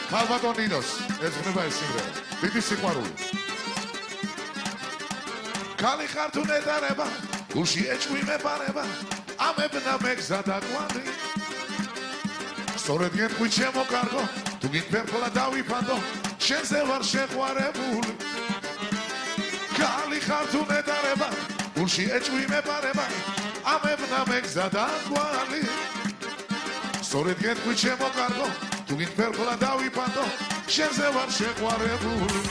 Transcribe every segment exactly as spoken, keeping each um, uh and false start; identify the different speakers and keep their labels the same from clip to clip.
Speaker 1: ქალბატონ ნინოს ეძღვნება ეს სიმღერა. დიდი სიყვარული. ქალი ხარ თუ ნეტარება, გულში ეჭვი მეპარება, ამებნა მეგზადა კვალი. სწორედ გეტყვი ჩემო კარგო, თუ გინფერხლა დავიფანდო, შენზე ვარ შეყვარებული. ქალი ხარ თუ ნეტარება, გულში ეჭვი მეპარება, ამებნა მეგზადა კვალი. სწორედ გეტყვი ჩემო კარგო, თუ გინფერხლა დავიფანდო, შენზე ვარ შეყვარებული.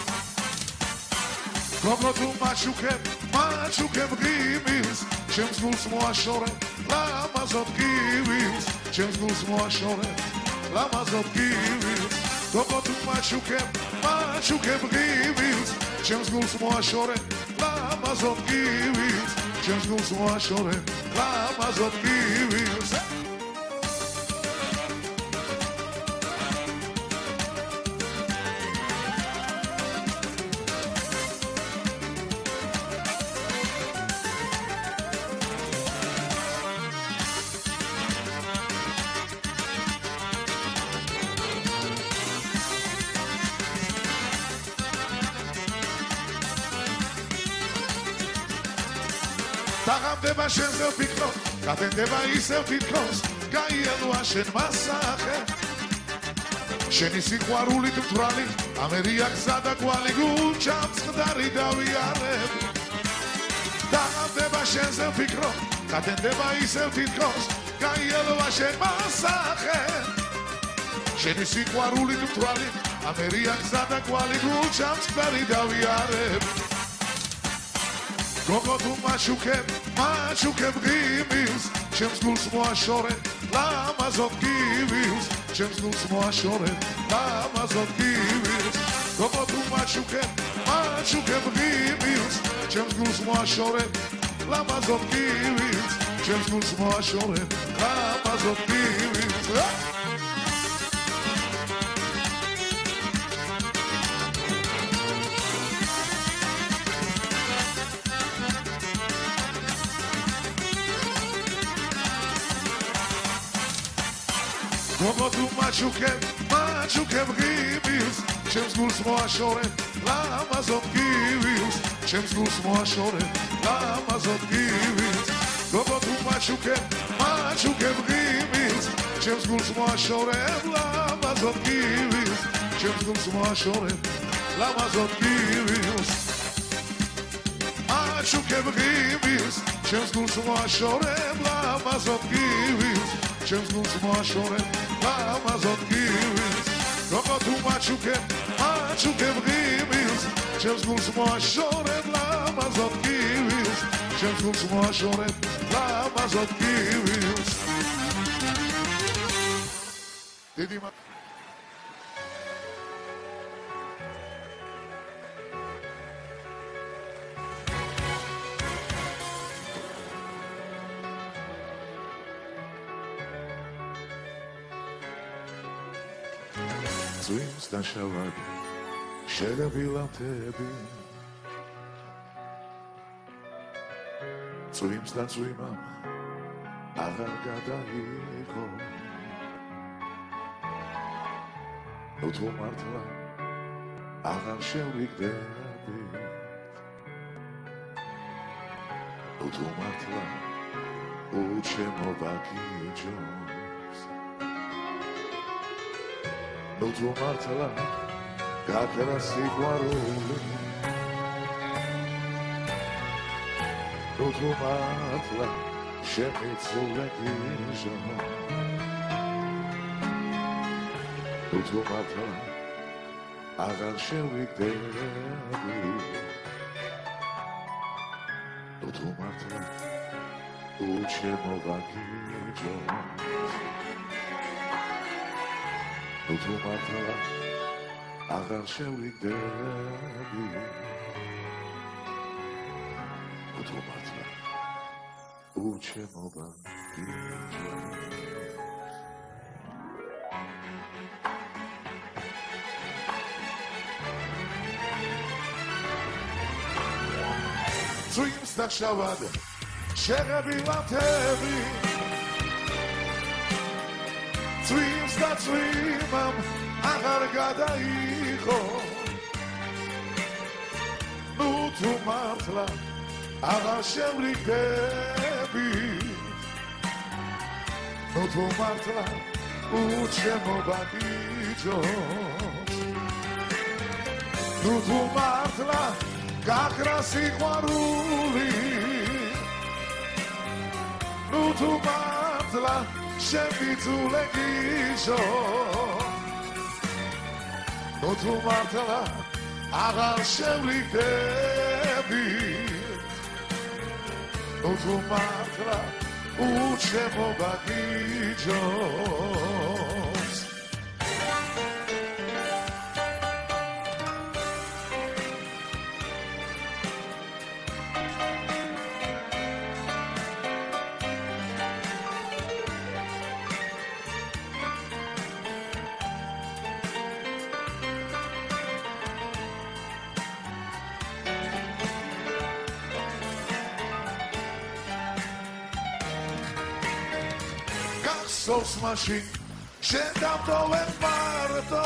Speaker 1: გოგო თუ მაჩუქებ, მაჩუქებ გიმილს, ჩემს გულს მოაშორე, ლამაზად გივილს, ჩემს გულს მოაშორე, ლამაზად გივილს. გოგო თუ მაჩუქებ, მაჩუქებ გიმილს, ჩემს გულს მოაშორე, ლამაზად გივილს, ჩემს გულს მოაშორე, ლამაზად გივილს. დაღამდება შენზე ვფიქრობ, გადენდება ისევ თითქოს, გაიელოა შენ მასახე. შენი სიყვარულით მთვრალი, ამერია გზა და კვალი, გულჩამს ხდარი დავიარებ. დაღამდება შენზე ვფიქრობ, გადენდება ისევ თითქოს, გაიელოა შენ მასახე. შენი სიყვარულით მთვრალი, ამერია გზა და კვალი, გულჩამს ხდარი დავიარებ. გოგო თუ მაჩუქებ, მაჩუქებ გიმილს, ჩემს გულს მოაშორე, ლამაზად გივილს, ჩემს გულს მოაშორე, ლამაზად გივილს. გოგო თუ მაჩუქებ, მაჩუქებ გიმილს, ჩემს გულს მოაშორე, ლამაზად გივილს, ჩემს გულს მოაშორე, ლამაზად გივილს. გოგო თუ მაჩუქებ, მაჩუქებ გიმილს, ჩემს გულს მოაშორე, ლამაზად გივილს, ჩემს გულს მოაშორე, ლამაზად გივილს. გოგო თუ მაჩუქებ, მაჩუქებ გიმილს, ჩემს გულს მოაშორე, ლამაზად გივილს, ჩემს გულს მოაშორე, ლამაზად გივილს. მაჩუქებ გიმილს, ჩემს გულს მოაშორე, ლამაზად გივილს, ჩემს გულს მოაშორე, ლამაზად გივილს. გოგო თუ მაჩუქებ, მაჩუქებ გიმილს, ჩემს გულს მოაშორე, ლამაზად გივილს, ჩემს გულს მოაშორე, ლამაზად გივილს. დიდი მა წვიმს დაშავად შეგაბილავთები, წვიმს და წვიმამ აღარ გადაიღო, ნუ თუ მართლა აღარ შევიგდები, ნუ თუ მართლა უჩემო ბაგიჯობს, ნუ თუ მართლა გაქრა სიყვარული, ნუ თუ მართლა შემიცულე გიჟო, ნუ თუ მართლა აღარ შევიგდები, ნუ თუ მართლა უჩემო ბაგიჯობს, ნუ თუ მართლა აღარ შევიგდები, ნუ თუ მართლა უჩემო ბაგიჯობს. წვიმს და შავად შეღებილავთები, წვიმს და წვიმამ აღარ გადაიხო ნუ თუ მართლა აღარ შევრიგდები ნუ თუ მართლა უჩემო ბაგიჯობს ნუ თუ მართლა გაქრა სიყვარული ნუ თუ მართლა შემიძულე გიჟო ნუ თუ მართლა აღარ შევრიგდები ნუ თუ მართლა უჩემო ბაგიჯობს გახსოვს მაშინ შენ დამტოვებ მარტო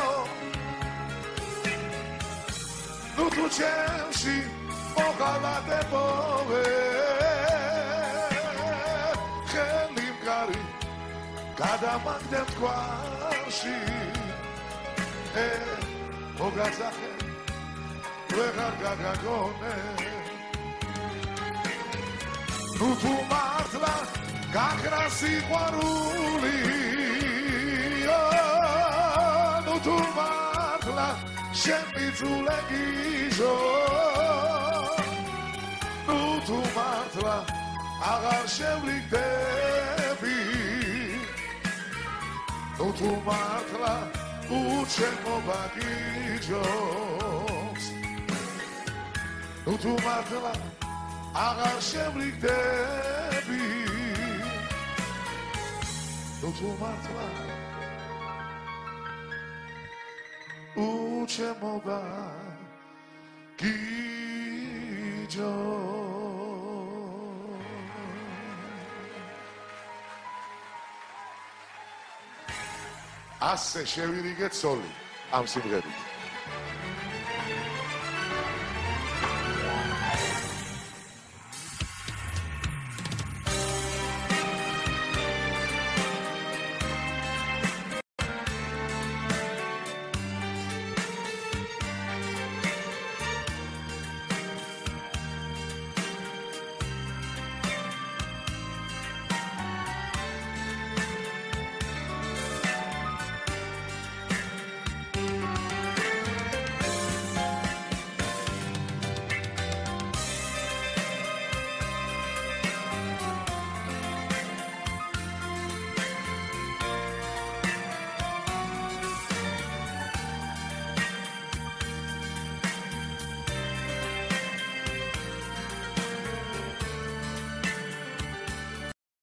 Speaker 1: ნუ თუ ჩემში მოღალატებოვე ხელი მგარი გადამაგდე მტკვარში ე მოგაძახე ვეღარ გაგაგონე ნუ თუ მართლა გაქრა სიყვარული ნუ თუ მართლა შემიძულე გიჟო ნუ თუ მართლა აღარ შევრიგდები ნუ თუ მართლა უჩემო ბაგიჯობს ნუ თუ მართლა აღარ შევრიგდები ნუ თუ მართლა უჩემო ბაგიჯობს ასე შევირიგეთ სოლი ამ სიმღერით